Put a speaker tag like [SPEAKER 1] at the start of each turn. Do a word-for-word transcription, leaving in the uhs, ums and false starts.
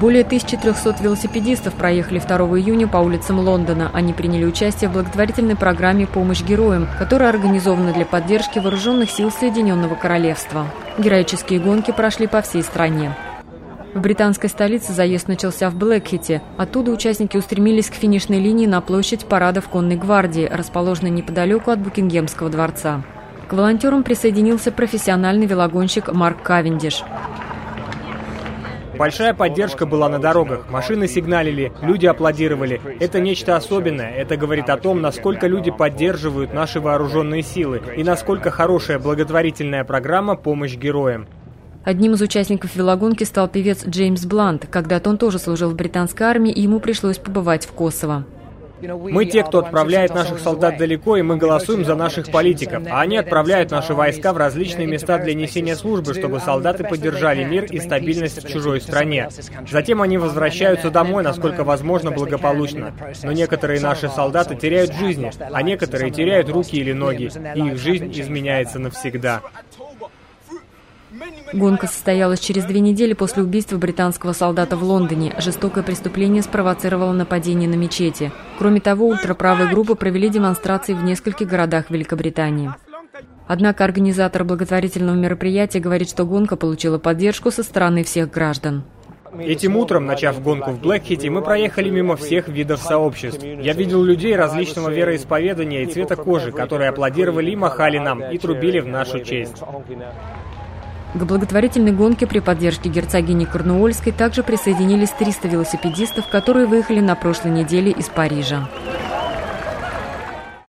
[SPEAKER 1] Более тысячи трёхсот велосипедистов проехали второго июня по улицам Лондона. Они приняли участие в благотворительной программе «Помощь героям», которая организована для поддержки вооруженных сил Соединенного Королевства. Героические гонки прошли по всей стране. В британской столице заезд начался в Блэкхите. Оттуда участники устремились к финишной линии на площадь парадов конной гвардии, расположенной неподалеку от Букингемского дворца. К волонтерам присоединился профессиональный велогонщик Марк Кавендиш.
[SPEAKER 2] Большая поддержка была на дорогах. Машины сигналили, люди аплодировали. Это нечто особенное. Это говорит о том, насколько люди поддерживают наши вооруженные силы и насколько хорошая благотворительная программа «Помощь героям».
[SPEAKER 1] Одним из участников велогонки стал певец Джеймс Блант. Когда-то он тоже служил в британской армии, и ему пришлось побывать в Косово.
[SPEAKER 2] Мы те, кто отправляет наших солдат далеко, и мы голосуем за наших политиков. А они отправляют наши войска в различные места для несения службы, чтобы солдаты поддержали мир и стабильность в чужой стране. Затем они возвращаются домой, насколько возможно, благополучно. Но некоторые наши солдаты теряют жизни, а некоторые теряют руки или ноги, и их жизнь изменяется навсегда.
[SPEAKER 1] Гонка состоялась через две недели после убийства британского солдата в Лондоне. Жестокое преступление спровоцировало нападение на мечети. Кроме того, ультраправые группы провели демонстрации в нескольких городах Великобритании. Однако организатор благотворительного мероприятия говорит, что гонка получила поддержку со стороны всех граждан.
[SPEAKER 2] Этим утром, начав гонку в Блэкхите, мы проехали мимо всех видов сообществ. Я видел людей различного вероисповедания и цвета кожи, которые аплодировали и махали нам, и трубили в нашу честь.
[SPEAKER 1] К благотворительной гонке при поддержке герцогини Корнуольской также присоединились триста велосипедистов, которые выехали на прошлой неделе из Парижа.